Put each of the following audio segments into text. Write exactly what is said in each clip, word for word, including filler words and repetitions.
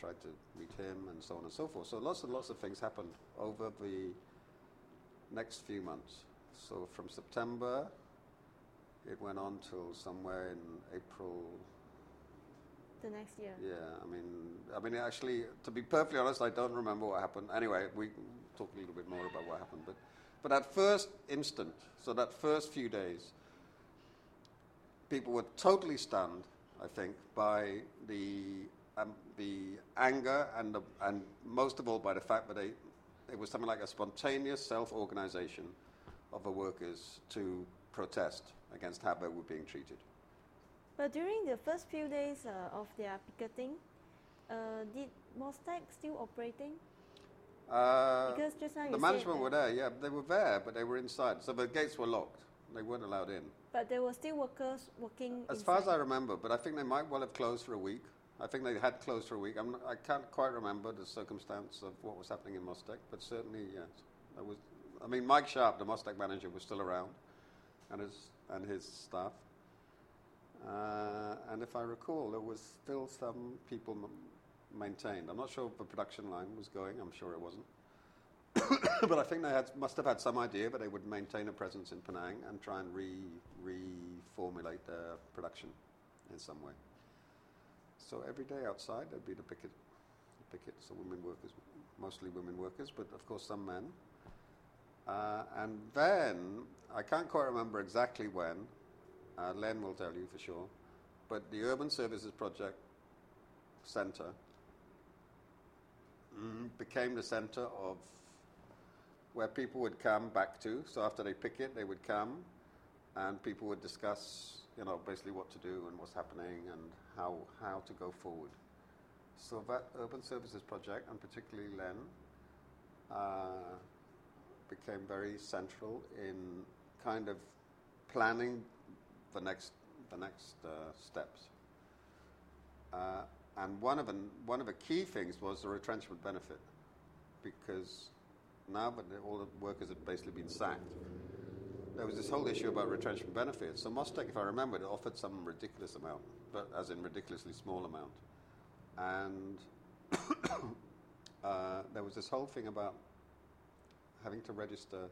tried to meet him, and so on and so forth. So lots and lots of things happened over the next few months. So from September, it went on till somewhere in April. The next year. Yeah, I mean, I mean, actually, to be perfectly honest, I don't remember what happened. Anyway, we can talk a little bit more about what happened. But, but that first instant, so that first few days, people were totally stunned, I think, by the um, the anger and the, and most of all by the fact that they, it was something like a spontaneous self-organization of the workers to protest against how they were being treated. But during the first few days uh, of their picketing, uh, did Mostek still operating? Uh, because just now you the management said were there, yeah, they were there, but they were inside. So the gates were locked. They weren't allowed in. But there were still workers working As inside. far as I remember, but I think they might well have closed for a week. I think they had closed for a week. I'm not, I can't quite remember the circumstance of what was happening in Mostek, but certainly, yes. I, was, I mean, Mike Sharp, the Mostek manager, was still around, and his, and his staff. Uh, and if I recall, there was still some people m- maintained. I'm not sure if the production line was going. I'm sure it wasn't. But I think they had, must have had some idea that they would maintain a presence in Penang and try and re, reformulate their production in some way. So every day outside there'd be the picket, the picket, so women workers, mostly women workers, but of course some men. Uh, and then, I can't quite remember exactly when, Uh, Len will tell you for sure. But the Urban Services Project Centre mm, became the centre of where people would come back to. So after they picket, they would come and people would discuss, you know, basically what to do and what's happening and how, how to go forward. So that Urban Services Project, and particularly Len, uh, became very central in kind of planning the next the next uh, steps. Uh, and one of the one of the key things was the retrenchment benefit, because now that all the workers had basically been sacked, there was this whole issue about retrenchment benefits. So Mostek, if I remember, it offered some ridiculous amount, but as in ridiculously small amount. And uh, there was this whole thing about having to register.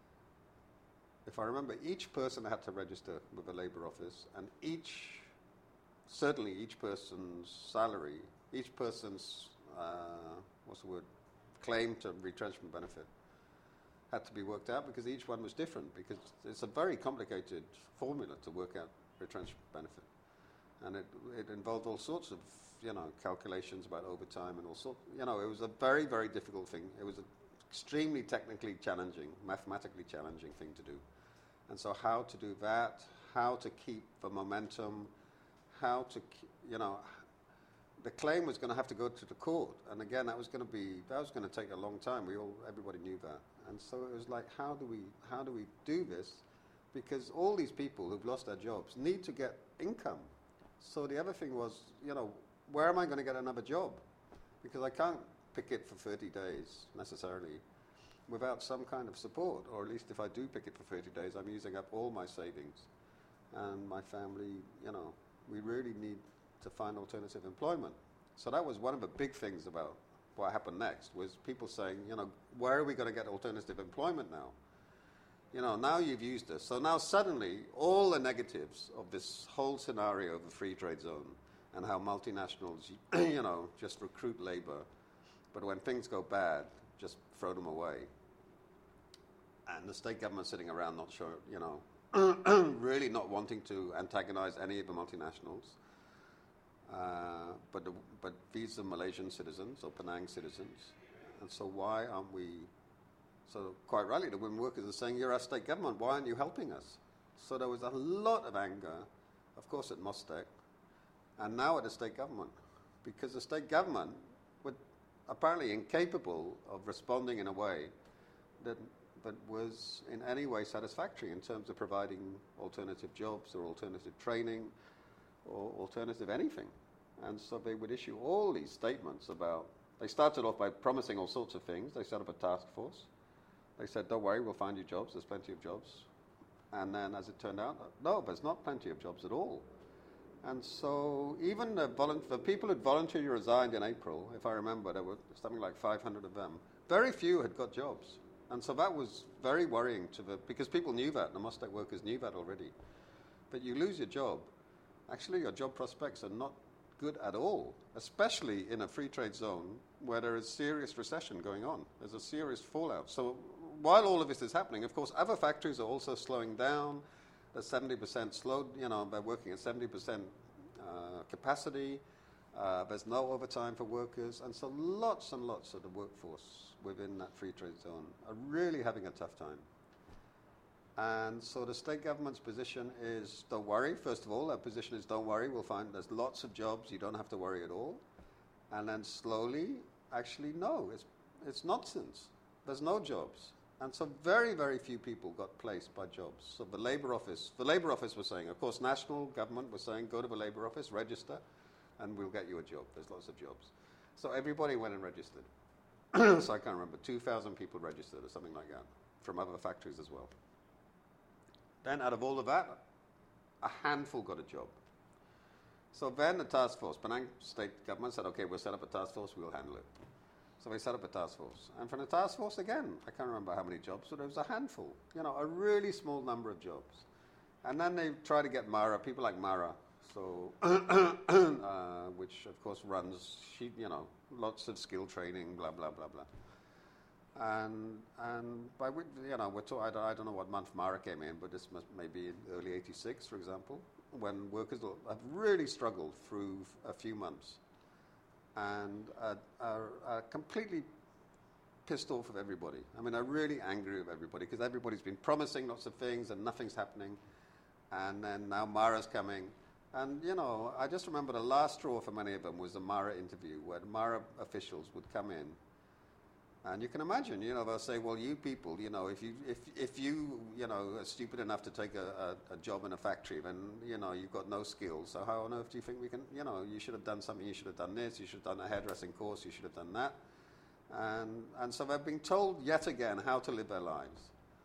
If I remember, each person had to register with the Labour Office, and each, certainly each person's salary, each person's, uh, what's the word, claim to retrenchment benefit had to be worked out, because each one was different, because it's a very complicated formula to work out retrenchment benefit. And it, it involved all sorts of, you know, calculations about overtime and all sorts, you know, it was a very, very difficult thing. It was a extremely technically challenging, mathematically challenging thing to do. And so how to do that, how to keep the momentum, how to, you know, the claim was going to have to go to the court. And again, that was going to be, that was going to take a long time. We all, everybody knew that. And so it was like, how do we, how do we do this? Because all these people who've lost their jobs need to get income. So the other thing was, you know, where am I going to get another job? Because I can't picket for thirty days necessarily without some kind of support, or at least if I do picket for thirty days, I'm using up all my savings. And my family, you know, we really need to find alternative employment. So that was one of the big things about what happened next, was people saying, you know, where are we going to get alternative employment now? You know, now you've used this. So now suddenly all the negatives of this whole scenario of the free trade zone and how multinationals, you know, just recruit labor, but when things go bad, just throw them away. And the state government sitting around not sure, you know, really not wanting to antagonize any of the multinationals. Uh, but, the, but these are Malaysian citizens or Penang citizens. And so why aren't we, so quite rightly the women workers are saying, you're our state government, why aren't you helping us? So there was a lot of anger, of course at Mostek, and now at the state government, because the state government were apparently incapable of responding in a way that that was in any way satisfactory in terms of providing alternative jobs or alternative training or alternative anything. And so they would issue all these statements about, they started off by promising all sorts of things. They set up a task force. They said, don't worry, we'll find you jobs, there's plenty of jobs. And then as it turned out, no, there's not plenty of jobs at all. And so even the, volunt- the people who voluntarily resigned in April, if I remember, there were something like five hundred of them. Very few had got jobs. And so that was very worrying to the, because people knew that, the Mostek workers knew that already. But you lose your job, actually your job prospects are not good at all, especially in a free trade zone where there is serious recession going on. There's a serious fallout. So while all of this is happening, of course, other factories are also slowing down. They're seventy percent slowed, you know, they're working at seventy percent uh, capacity. Uh, there's no overtime for workers. And so lots and lots of the workforce within that free trade zone are really having a tough time. And so the state government's position is don't worry. First of all, their position is don't worry. We'll find there's lots of jobs. You don't have to worry at all. And then slowly, actually, no, it's, it's nonsense. There's no jobs. And so very, very few people got placed by jobs. So the Labour Office, the Labour Office was saying, of course, national government was saying, go to the Labour Office, register, and we'll get you a job. There's lots of jobs. So everybody went and registered. So I can't remember, two thousand people registered or something like that from other factories as well. Then out of all of that, a handful got a job. So then the task force, Penang state government said, okay, we'll set up a task force, we'll handle it. So they set up a task force. And from the task force, again, I can't remember how many jobs, but there was a handful, you know, a really small number of jobs. And then they try to get Mara, people like Mara, so, uh, which of course runs, she, you know, lots of skill training, blah, blah, blah, blah. And and by you know we're talk, I, don't, I don't know what month Mara came in, but this must maybe in early eighty-six, for example, when workers have really struggled through a few months, and are, are, are completely pissed off with everybody. I mean, are really angry with everybody because everybody's been promising lots of things and nothing's happening, and then now Mara's coming. And, you know, I just remember the last straw for many of them was the Mara interview, where the Mara officials would come in. And you can imagine, you know, they'll say, well, you people, you know, if you, if, if you, you know, are stupid enough to take a, a, a job in a factory, then, you know, you've got no skills. So how on earth do you think we can, you know, you should have done something, you should have done this, you should have done a hairdressing course, you should have done that. And, and so they've been told yet again how to live their lives,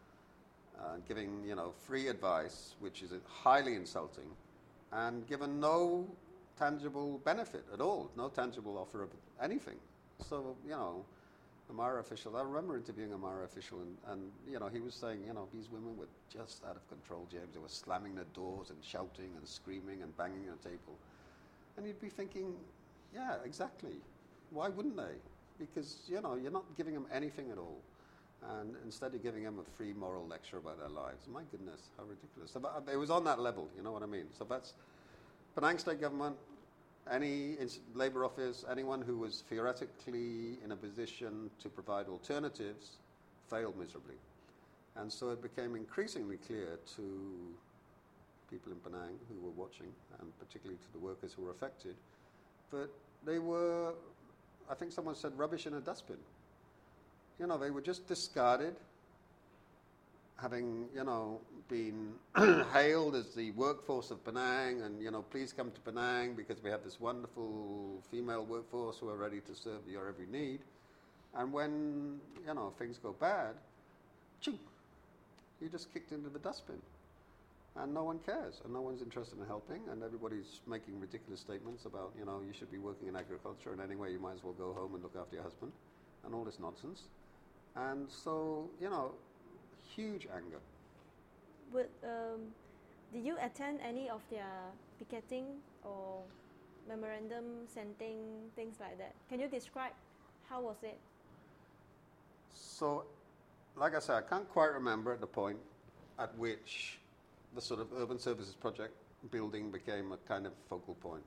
uh, giving, you know, free advice, which is highly insulting, and given no tangible benefit at all, no tangible offer of anything. So, you know, the Mara official, I remember interviewing a Mara official, and, and, you know, he was saying, you know, these women were just out of control, James. They were slamming their doors and shouting and screaming and banging on the table. And you'd be thinking, yeah, exactly. Why wouldn't they? Because, you know, you're not giving them anything at all. And instead of giving them a free moral lecture about their lives, my goodness, how ridiculous. So that, it was on that level, you know what I mean? So that's Penang State Government, any Labour Office, anyone who was theoretically in a position to provide alternatives failed miserably. And so it became increasingly clear to people in Penang who were watching, and particularly to the workers who were affected, that they were, I think someone said, rubbish in a dustbin. You know, they were just discarded, having, you know, been hailed as the workforce of Penang, and, you know, please come to Penang because we have this wonderful female workforce who are ready to serve your every need. And when, you know, things go bad, ching, you're just kicked into the dustbin. And no one cares, and no one's interested in helping, and everybody's making ridiculous statements about, you know, you should be working in agriculture, and anyway, you might as well go home and look after your husband, and all this nonsense. And so, you know, huge anger. But um, did you attend any of their picketing or memorandum sending, things like that? Can you describe how was it? So, like I said, I can't quite remember at the point at which the sort of urban services project building became a kind of focal point.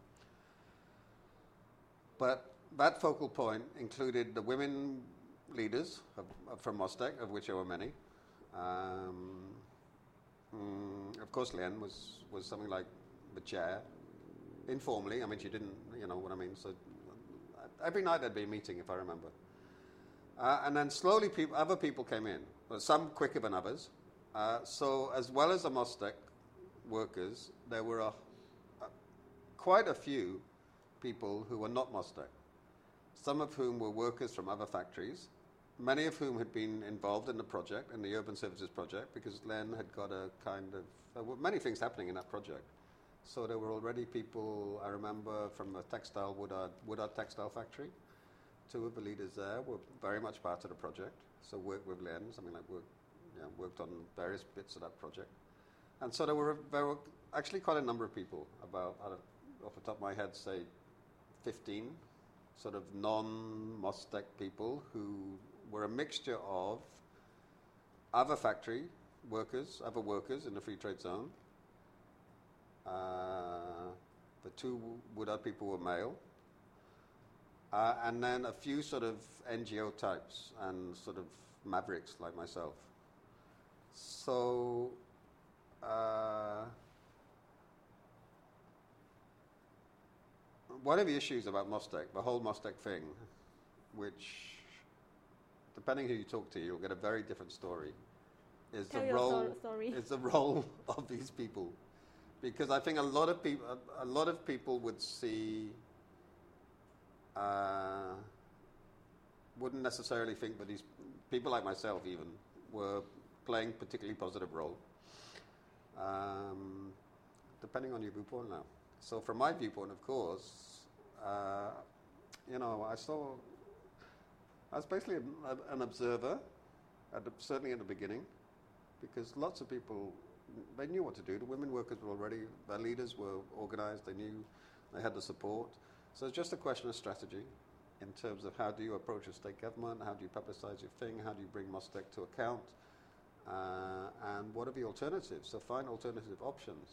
But that focal point included the women leaders of, of, from Mostek, of which there were many. Um, mm, of course, Lien was, was something like the chair, informally. I mean, she didn't, you know what I mean. So every night there'd be a meeting, if I remember. Uh, and then slowly, peop- other people came in, well, some quicker than others. Uh, so as well as the Mostek workers, there were a, a, quite a few people who were not Mostek, some of whom were workers from other factories, many of whom had been involved in the project, in the urban services project, because Len had got a kind of, there were many things happening in that project. So there were already people, I remember, from a textile, Woodard, Woodard textile factory. Two of the leaders there were very much part of the project. So worked with Lens, I mean, like worked, you know, worked on various bits of that project. And so there were, there were actually quite a number of people, about, I don't, off the top of my head, say fifteen, sort of non-Mostec people who were a mixture of other factory workers, other workers in the free trade zone. Uh, the two Woodard people were male. Uh, and then a few sort of N G O types and sort of mavericks like myself. So, uh, one of the issues about Mostec, the whole Mostec thing, which, depending who you talk to, you'll get a very different story, is Tell the your role sto- story. is the role of these people, because I think a lot of people a, a lot of people would see. Uh, wouldn't necessarily think that these people like myself even were playing particularly positive role, um, depending on your viewpoint now. So from my viewpoint, of course, uh, you know, I saw, I was basically a, an observer, at the, certainly in the beginning, because lots of people, they knew what to do. The women workers were already, their leaders were organized, they knew, they had the support. So it's just a question of strategy in terms of how do you approach a state government, how do you publicize your thing, how do you bring Mostec to account, uh, and what are the alternatives? So find alternative options.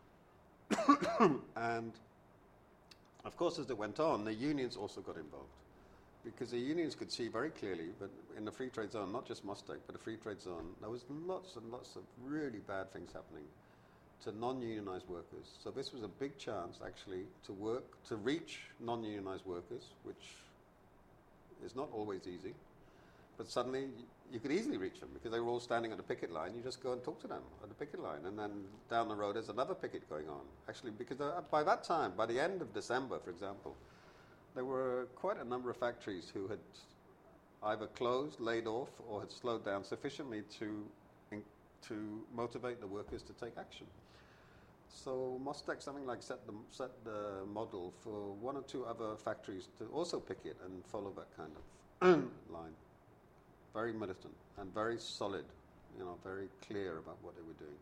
And of course, as it went on, the unions also got involved, because the unions could see very clearly that in the free trade zone, not just Mostec, but the free trade zone, there was lots and lots of really bad things happening to non-unionized workers. So this was a big chance, actually, to work, to reach non-unionized workers, which is not always easy. But suddenly, y- you could easily reach them, because they were all standing on the picket line. You just go and talk to them at the picket line, and then down the road, there's another picket going on. Actually, because uh, by that time, by the end of December, for example, there were quite a number of factories who had either closed, laid off, or had slowed down sufficiently to in- to motivate the workers to take action. So Mostec, something like set the set the model for one or two other factories to also picket and follow that kind of line. Very militant and very solid, you know, very clear about what they were doing.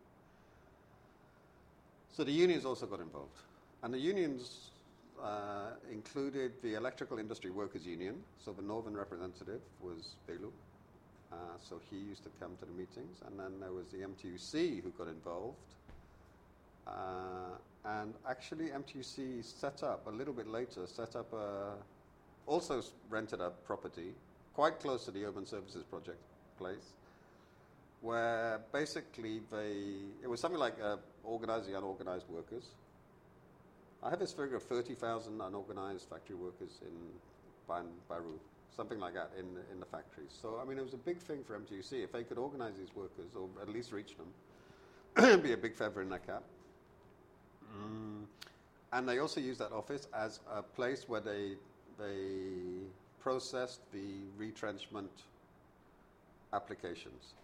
So the unions also got involved, and the unions uh, included the Electrical Industry Workers Union. So the northern representative was Belu. Uh, so he used to come to the meetings, and then there was the M T U C who got involved. Uh, and actually, M T U C set up, a little bit later, set up a, also s- rented a property quite close to the Urban Services Project place, where basically they, it was something like uh, organized the unorganized workers. I have this figure of thirty thousand unorganized factory workers in Ban- Baru, something like that in, in the factories. So, I mean, it was a big thing for M T U C. If they could organize these workers, or at least reach them, it'd be a big feather in their cap. Mm. And they also used that office as a place where they they processed the retrenchment applications.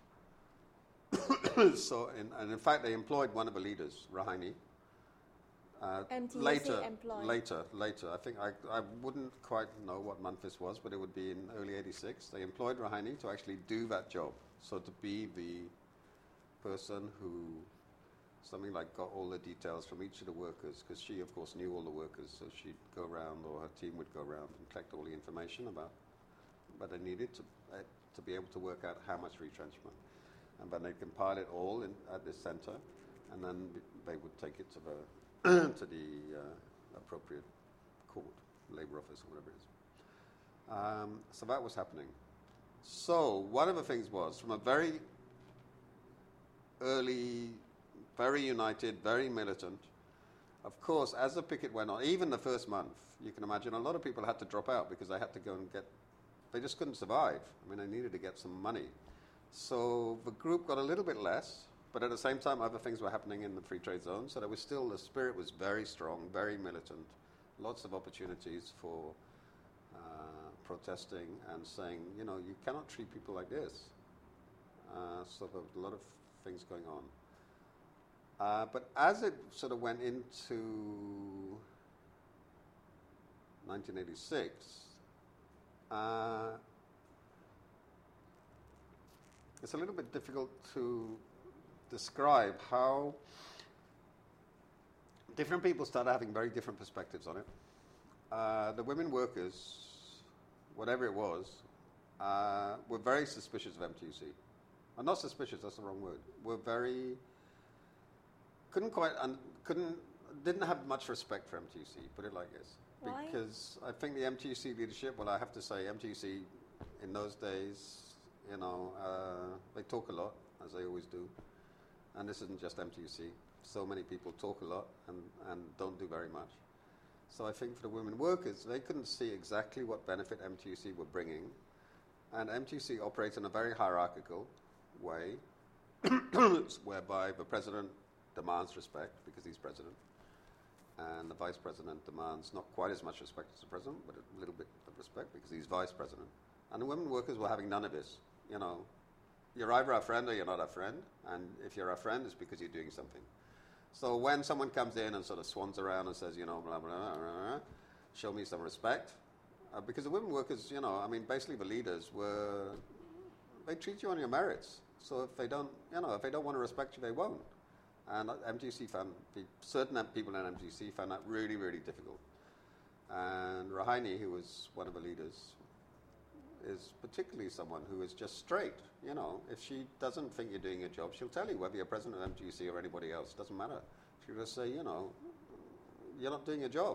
So, in, and in fact, they employed one of the leaders, Rahani. Uh, M T U C later, employed. later, later. I think I, I wouldn't quite know what month this was, but it would be in early eighty-six. They employed Rahani to actually do that job. So to be the person who, something like, got all the details from each of the workers, because she, of course, knew all the workers, so she'd go around, or her team would go around and collect all the information about what they needed to uh, to be able to work out how much retrenchment. And then they'd compile it all in, at this center, and then they would take it to the to the uh, appropriate court, labor office, or whatever it is. Um, so that was happening. So one of the things was, from a very early, very united, very militant, of course, as the picket went on, even the first month, you can imagine a lot of people had to drop out because they had to go and get, they just couldn't survive. I mean, they needed to get some money. So the group got a little bit less, but at the same time, other things were happening in the free trade zone. So there was still, the spirit was very strong, very militant, lots of opportunities for uh, protesting and saying, you know, you cannot treat people like this. Uh, so there was a lot of things going on. Uh, but as it sort of went into nineteen eighty-six, uh, it's a little bit difficult to describe how different people started having very different perspectives on it. Uh, the women workers, whatever it was, uh, were very suspicious of M T U C. Well, not suspicious, that's the wrong word. Were very, couldn't quite, un, couldn't, didn't have much respect for M T U C, put it like this. Why? Because I think the M T U C leadership, well, I have to say, M T U C in those days, you know, uh, they talk a lot, as they always do. And this isn't just M T U C. So many people talk a lot and, and don't do very much. So I think for the women workers, they couldn't see exactly what benefit M T U C were bringing. And M T U C operates in a very hierarchical way, whereby the president demands respect because he's president. And the vice president demands not quite as much respect as the president, but a little bit of respect because he's vice president. And the women workers were having none of this. You know, you're either our friend or you're not our friend. And if you're our friend, it's because you're doing something. So when someone comes in and sort of swans around and says, you know, blah, blah, blah, blah, blah, show me some respect. Uh, because the women workers, you know, I mean, basically the leaders were, they treat you on your merits. So if they don't, you know, if they don't want to respect you, they won't. And M T U C found, certain people in M T U C found that really, really difficult. And Rohini, who was one of the leaders, is particularly someone who is just straight. You know, if she doesn't think you're doing your job, she'll tell you, whether you're president of M T U C or anybody else, doesn't matter. She'll just say, you know, you're not doing your job.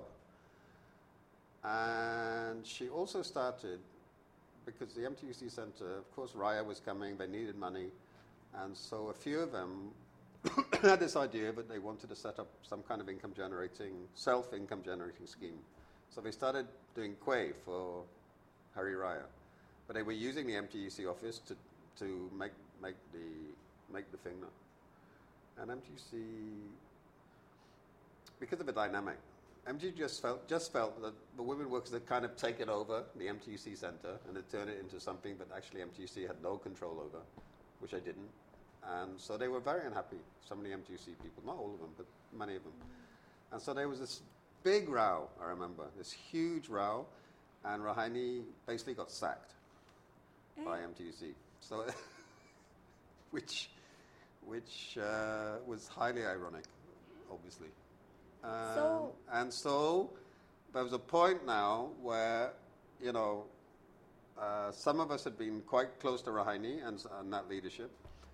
And she also started, because the M T U C Center, of course, Raya was coming, they needed money, and so a few of them had this idea that they wanted to set up some kind of income generating, self-income generating scheme. So they started doing Quay for Hari Raya. But they were using the M T U C office to, to make, make, the, make the thing. And M T U C, because of the dynamic, M T U C just felt, just felt that the women workers had kind of taken over the M T U C Center and had turned it into something that actually M T U C had no control over, which I didn't. And so they were very unhappy, some of the M T U C people, not all of them, but many of them. And so there was this big row, I remember, this huge row, and Rohini basically got sacked eh? by M T U C. So, which, which uh, was highly ironic, obviously. Um, so and so there was a point now where, you know, uh, some of us had been quite close to Rohini and, and that leadership,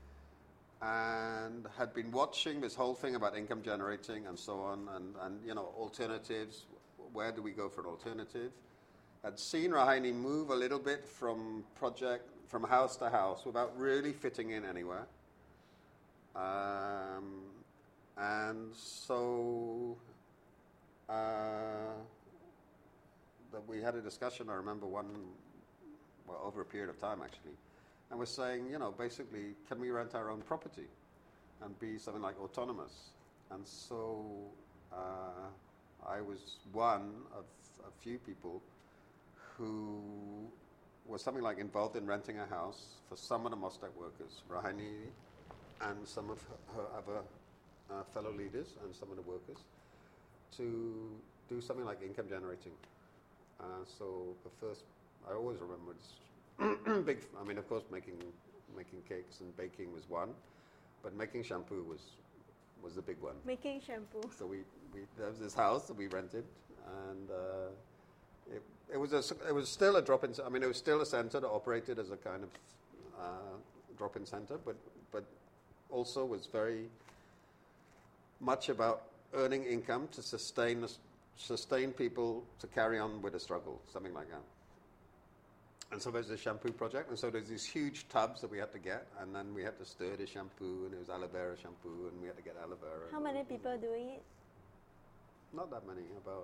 and had been watching this whole thing about income generating and so on, and, and you know, alternatives, where do we go for an alternative? Had seen Rohini move a little bit from project, from house to house without really fitting in anywhere. Um, and so uh, that we had a discussion, I remember one, well, over a period of time actually, and we're saying, you know, basically, can we rent our own property and be something like autonomous? And so uh, I was one of a few people who was something like involved in renting a house for some of the Mostek workers, Rohini and some of her, her other uh, fellow leaders and some of the workers, to do something like income generating. Uh, so the first, I always remember this big, I mean, of course, making making cakes and baking was one, but making shampoo was was the big one. Making shampoo. So we, we there was this house that we rented, and uh, it it was a it was still a drop-in. I mean, it was still a center that operated as a kind of uh, drop-in center, but but also was very much about earning income to sustain sustain people to carry on with the struggle, something like that. And so there's a shampoo project, and so there's these huge tubs that we had to get, and then we had to stir the shampoo, and it was aloe vera shampoo, and we had to get aloe vera. How many people doing it? Not that many, about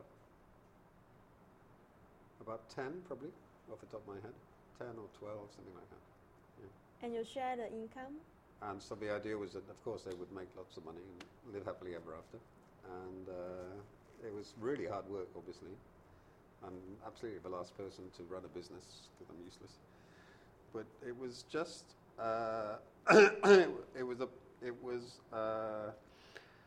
about ten probably, off the top of my head, ten or twelve, something like that. Yeah. And you share the income? And so the idea was that, of course, they would make lots of money and live happily ever after. And uh, it was really hard work, obviously. I'm absolutely the last person to run a business because I'm useless. But it was just, uh, it was a, it was uh,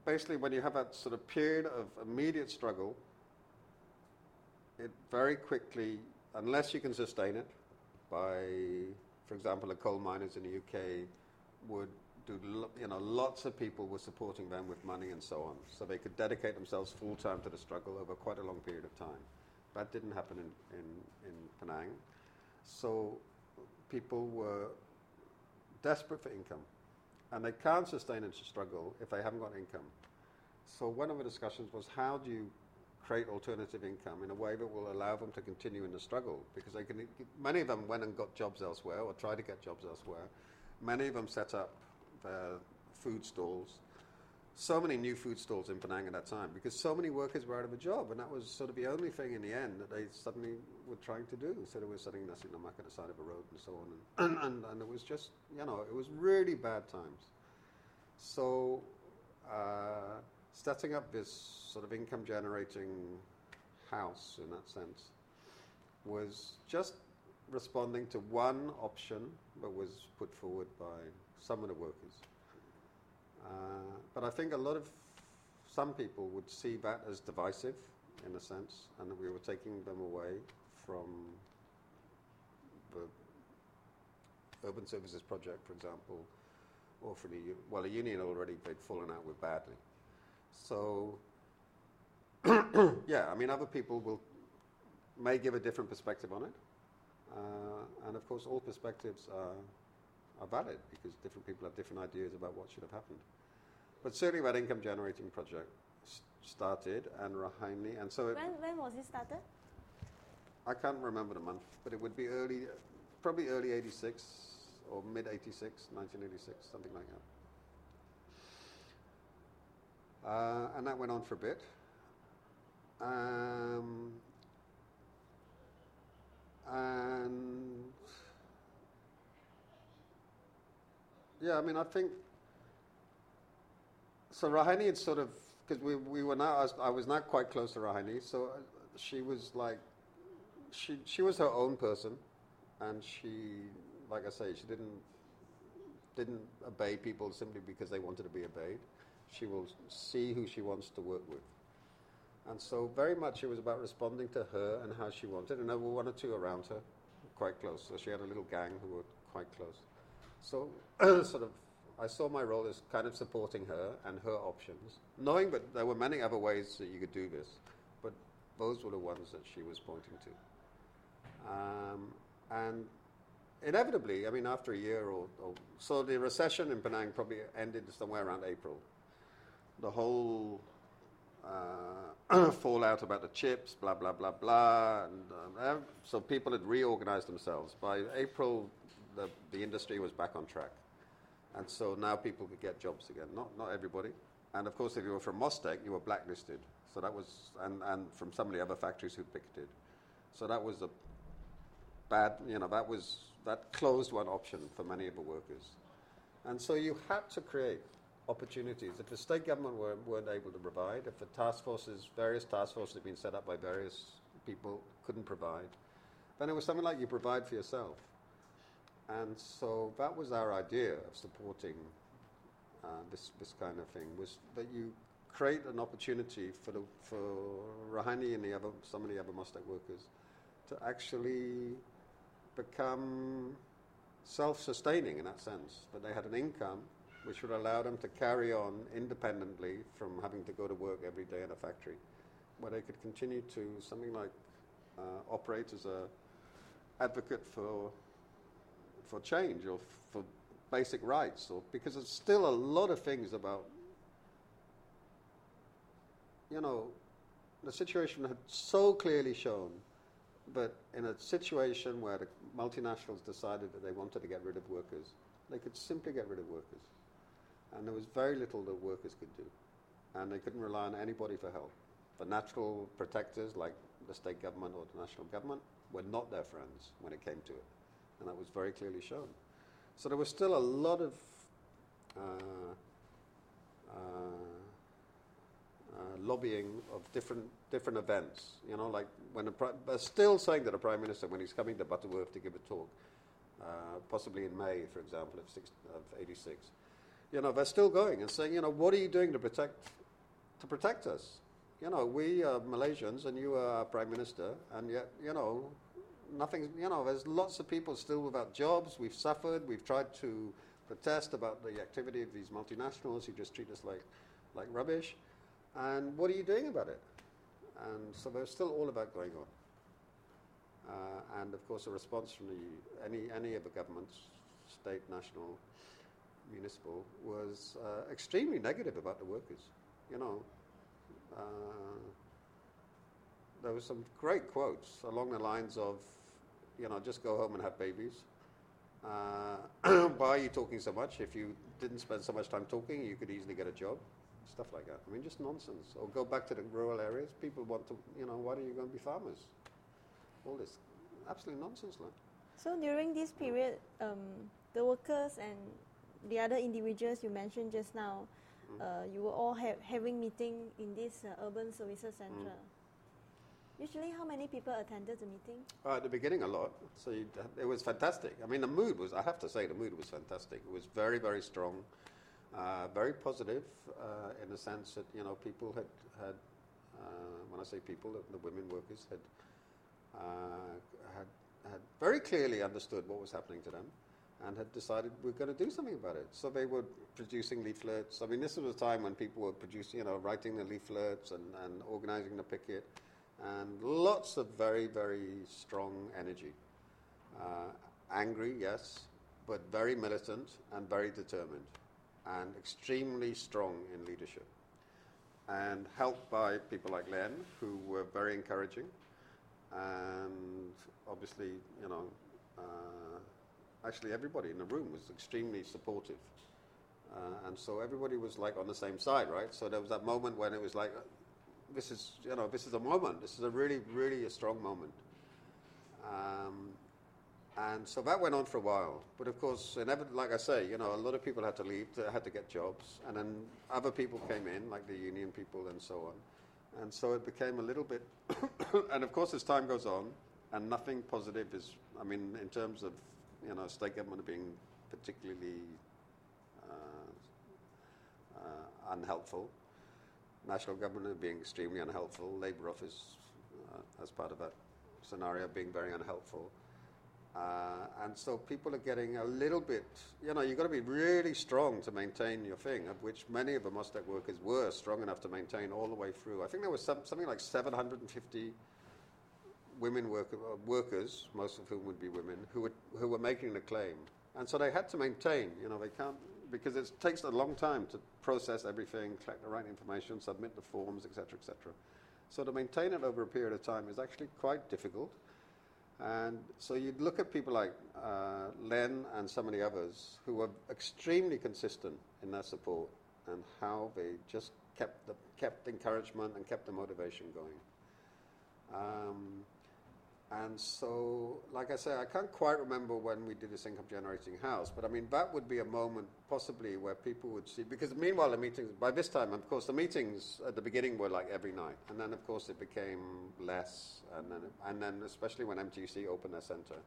basically when you have that sort of period of immediate struggle, it very quickly, unless you can sustain it by, for example, the coal miners in the U K would do, lo- you know, lots of people were supporting them with money and so on. So they could dedicate themselves full time to the struggle over quite a long period of time. That didn't happen in, in, in Penang. So people were desperate for income. And they can't sustain a struggle if they haven't got income. So one of the discussions was, how do you create alternative income in a way that will allow them to continue in the struggle? Because they can, many of them went and got jobs elsewhere or tried to get jobs elsewhere. Many of them set up their food stalls. So many new food stalls in Penang at that time because so many workers were out of a job, and that was sort of the only thing in the end that they suddenly were trying to do. So they were selling nasi lemak at the side of a road and so on. And, and, and it was just, you know, it was really bad times. So uh, setting up this sort of income generating house in that sense was just responding to one option that was put forward by some of the workers. Uh, but I think a lot of, some people would see that as divisive in a sense, and that we were taking them away from the Urban Services Project, for example, or for the, well, the union already, they'd fallen out with badly. So, yeah, I mean, other people will, may give a different perspective on it. Uh, and of course, all perspectives are, are valid because different people have different ideas about what should have happened. But certainly that income generating project s- started, and Rohani, and so it, When, when was it started? I can't remember the month, but it would be early, probably early eighty-six or mid eighty-six, nineteen eighty-six, something like that. Uh, and that went on for a bit. Um, and yeah, I mean, I think, so Rahani had sort of, because we, we were now, I was, I was not quite close to Rahani, so she was like, she she was her own person, and she, like I say, she didn't didn't obey people simply because they wanted to be obeyed. She will see who she wants to work with. And so very much it was about responding to her and how she wanted, and there were one or two around her, quite close. So she had a little gang who were quite close. So sort of, I saw my role as kind of supporting her and her options, knowing that there were many other ways that you could do this, but those were the ones that she was pointing to. Um, and inevitably, I mean, after a year or, or so, the recession in Penang probably ended somewhere around April. The whole uh, fallout about the chips, blah, blah, blah, blah. And um, so people had reorganized themselves. By April, the, the industry was back on track. And so now people could get jobs again. Not not everybody. And of course, if you were from Mostek, you were blacklisted. So that was, and, and from some of the other factories who picketed. So that was a bad, you know, that was, that closed one option for many of the workers. And so you had to create opportunities. If the state government were, weren't able to provide, if the task forces, various task forces had been set up by various people, couldn't provide, then it was something like you provide for yourself. And so that was our idea of supporting uh, this this kind of thing, was that you create an opportunity for the, for Rahani and the other, some of the other Mostek workers to actually become self-sustaining in that sense, that they had an income which would allow them to carry on independently from having to go to work every day in a factory, where they could continue to something like uh, operate as a advocate for for change or f- for basic rights, or because there's still a lot of things about, you know, the situation had so clearly shown that in a situation where the multinationals decided that they wanted to get rid of workers, they could simply get rid of workers. And there was very little that workers could do. And they couldn't rely on anybody for help. The natural protectors, like the state government or the national government, were not their friends when it came to it. And that was very clearly shown. So there was still a lot of uh, uh, uh, lobbying of different different events. You know, like when the pri- they're still saying that the Prime Minister, when he's coming to Butterworth to give a talk, uh, possibly in May, for example, of, six, of eighty-six, you know, they're still going and saying, you know, what are you doing to protect to protect us? You know, we are Malaysians and you are our Prime Minister, and yet, you know, nothing, you know, there's lots of people still without jobs. We've suffered. We've tried to protest about the activity of these multinationals who just treat us like, like rubbish. And what are you doing about it? And so there's still all of that going on. Uh, and, of course, a response from the, any, any of the governments, state, national, municipal, was uh, extremely negative about the workers. You know, uh, there were some great quotes along the lines of, you know, just go home and have babies. Uh, why are you talking so much? If you didn't spend so much time talking, you could easily get a job. Stuff like that. I mean, just nonsense. Or go back to the rural areas. People want to, you know, why don't you go and be farmers? All this absolute nonsense. Like. So during this period, um, the workers and the other individuals you mentioned just now, mm. uh, you were all ha having meeting in this uh, urban services center. Mm. Usually, how many people attended the meeting? Uh, at the beginning, a lot. So you'd, it was fantastic. I mean, the mood was, I have to say, the mood was fantastic. It was very, very strong. Uh, very positive uh, in the sense that, you know, people had, had uh, when I say people, the, the women workers had, uh, had, had very clearly understood what was happening to them and had decided we're going to do something about it. So they were producing leaflets. I mean, this was a time when people were producing, you know, writing the leaflets and, and organizing the picket, and lots of very, very strong energy. Uh, angry, yes, but very militant and very determined, and extremely strong in leadership, and helped by people like Len, who were very encouraging, and obviously, you know, uh, actually everybody in the room was extremely supportive, uh, and so everybody was like on the same side, right? So there was that moment when it was like, this is, you know, this is a moment, this is a really, really a strong moment. Um, And so that went on for a while. But of course, inevitably, like I say, you know, a lot of people had to leave, to, had to get jobs. And then other people came in, like the union people and so on. And so it became a little bit, and of course, as time goes on, and nothing positive is, I mean, in terms of, you know, state government being particularly uh, uh, unhelpful, national government being extremely unhelpful, Labour Office, uh, as part of that scenario, being very unhelpful. Uh, and so people are getting a little bit, you know, you've got to be really strong to maintain your thing, of which many of the Mostek workers were strong enough to maintain all the way through. I think there was some, something like seven hundred fifty women work, uh, workers, most of whom would be women, who were, who were making the claim. And so they had to maintain, you know, they can't, because it takes a long time to process everything, collect the right information, submit the forms, et cetera, et cetera. So to maintain it over a period of time is actually quite difficult. And so you'd look at people like uh, Len and some of the others who were extremely consistent in their support and how they just kept the kept encouragement and kept the motivation going. Um, and so, like I say, I can't quite remember when we did this income generating house, but I mean, that would be a moment possibly where people would see, because meanwhile the meetings, by this time, of course, the meetings at the beginning were like every night, and then of course it became less, and then, and then especially when M T U C opened their center,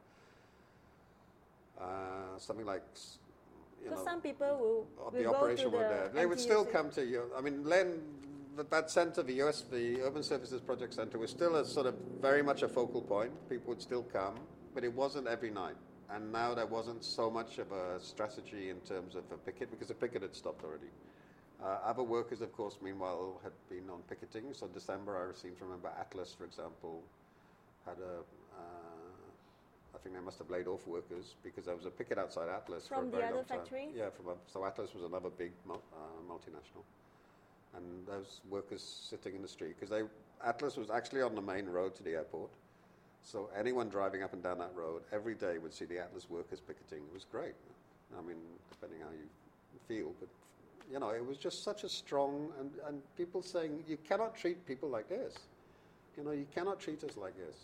uh, something like, you so know, some people will, the will operation go to were the there. They M T U C. would still come to you. I mean, Len, that, that center, the U S, the Urban Services Project Center, was still a sort of very much a focal point. People would still come, but it wasn't every night. And now there wasn't so much of a strategy in terms of a picket, because the picket had stopped already. Uh, other workers, of course, meanwhile, had been on picketing. So December, I seem to remember Atlas, for example, had a, uh, I think they must have laid off workers because there was a picket outside Atlas From for a very the other long time. factories? Yeah, from a, so Atlas was another big mul uh, multinational. And those workers sitting in the street, because they Atlas was actually on the main road to the airport. So anyone driving up and down that road every day would see the Atlas workers picketing. It was great. I mean, depending how you feel, but you know, it was just such a strong, and, and people saying, you cannot treat people like this. You know, you cannot treat us like this.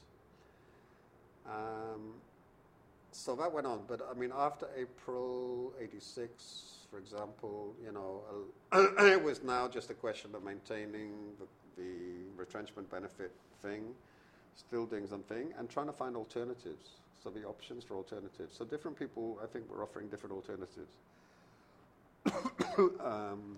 Um, so that went on, but I mean, after April eighty-six, for example, you know, uh, it was now just a question of maintaining the, the retrenchment benefit thing, still doing something, and trying to find alternatives. So the options for alternatives. So different people, I think, were offering different alternatives. um,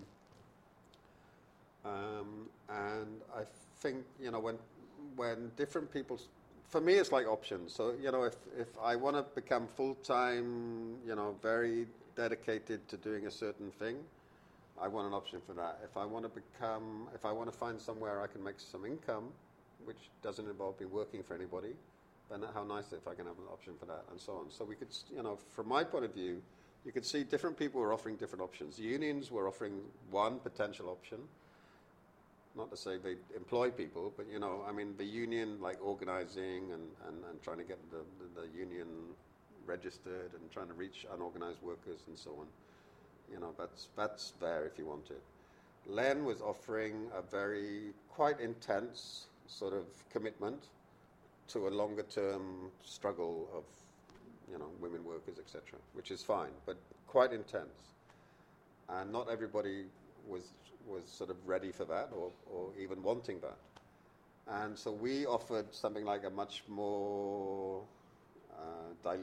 um, and I think, you know, when when different people, for me, it's like options. So, you know, if, if I want to become full-time, you know, very dedicated to doing a certain thing, I want an option for that. If I want to become, if I want to find somewhere I can make some income, which doesn't involve me working for anybody, then how nice if I can have an option for that, and so on. So we could, you know, from my point of view, you could see different people were offering different options. Unions were offering one potential option. Not to say they employ people, but, you know, I mean, the union, like organizing and, and, and trying to get the, the, the union registered and trying to reach unorganized workers and so on. You know, that's, that's there if you want it. Len was offering a very, quite intense sort of commitment to a longer term struggle of, you know, women workers, et cetera, which is fine, but quite intense. And not everybody was was sort of ready for that or, or even wanting that. And so we offered something like a much more